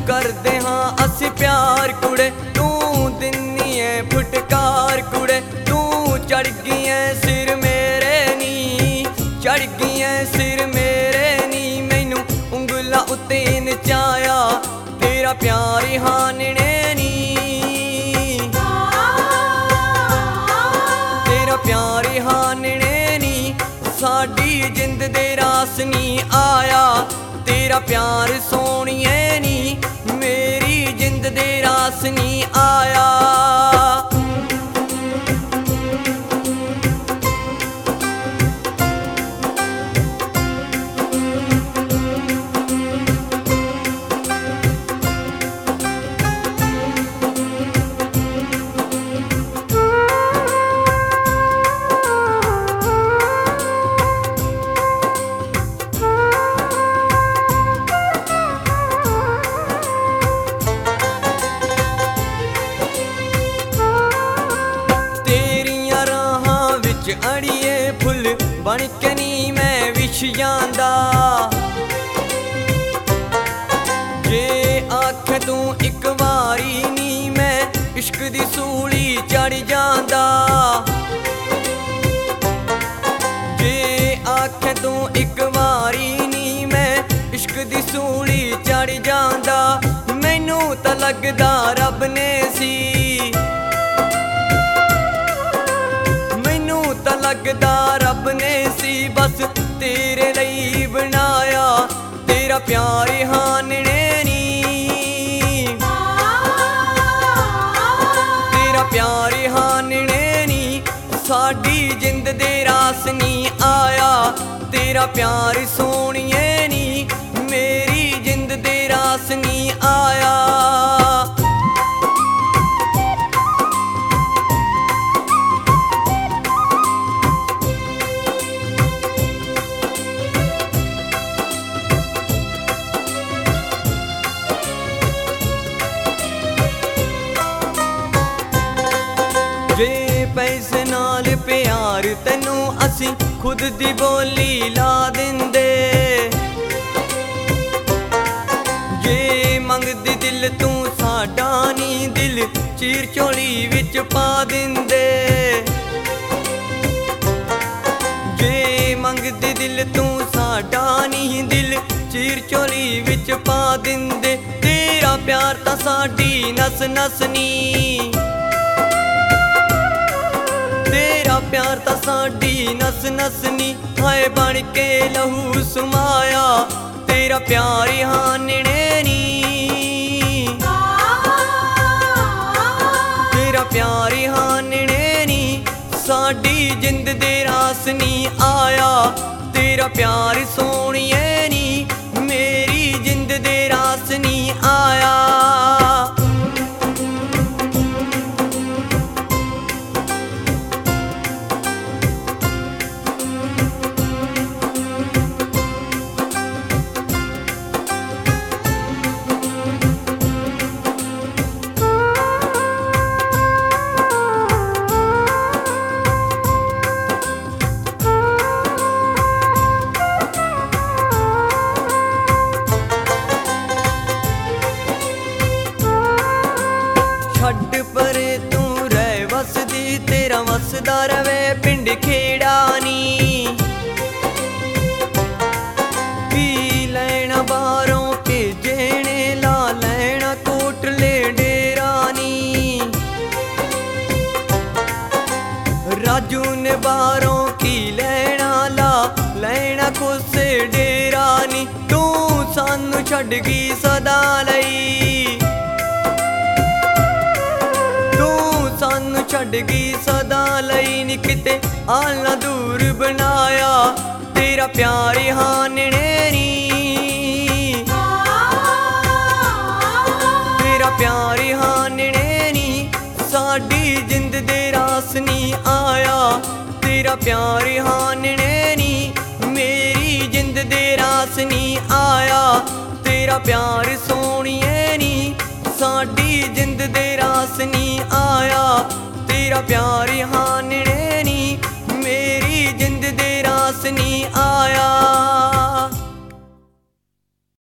करदे हाँ असी प्यार कुड़े तू दिन्नी है फुटकार कुड़े तू चढ़ गई है सिर मेरे नी चढ़ गई है सिर मेरे नी मैनू उंगला उत्ते नचाया तेरा प्यार हानने नी तेरा प्यार हानने नी साडी जिंद दे रास नी आया तेरा प्यार सोनिए नी मेरी जिंद दे रास नी आया अड़िए फुल बन के नी मैं विछ जांदा जे आख तू एक वारी नी मैं इश्क दी सूली चढ़ जांदा जे आख तू एक वारी नी मैं इश्क दी सूली चढ़ जांदा मैनू तां लगदा रब ने सी लगदा रब ने सी बस तेरे लई बनाया तेरा प्यार हानने नी तेरा प्यार हानने नी साडी जिंद दे रास नी आया तेरा प्यार सोनिए नी मेरी जिंद दे रास नी आया जे पैसे नाल प्यार तैनू असी खुद दी बोली ला दिंदे जे मंगदी दिल तू साडा नी दिल चीर चोली विच पा दिंदे जे मंगदी दिल तू साडा नी दिल चीर चोली विच पा दिंदे तेरा प्यार तां साडी नस नस नी तेरा प्यार तां साडी नस नस नी हाय बन के लहू सुमाया तेरा प्यार हानने नी तेरा प्यार हानने नी साडी जिंद दे रास नी आया तेरा प्यार सोनिए नी मेरी जिंद दे रास नी आया छड्ड परे तू रह वसदी तेरा वसदा रवे पिंड खेड़ा नी की लैना बारों भेजने ला लैना कोटले डेरा नी राजू ने बारों की लैना ला लैना कोसे डेरा नी तू सानू छड्ड गई सदा लई सानू छड्ड गई सदा लई नी किते आला दूर बनाया तेरा प्यार हानने नी तेरा प्यार हानने नी साडी जिंद दे रास नी आया तेरा प्यार हानने नी मेरी जिंद दे रास नी आया तेरा प्यार सोनिए नी साडी जिंद दे रास नी आया तेरा प्यार हानने नी मेरी जिंद दे रास नी आया।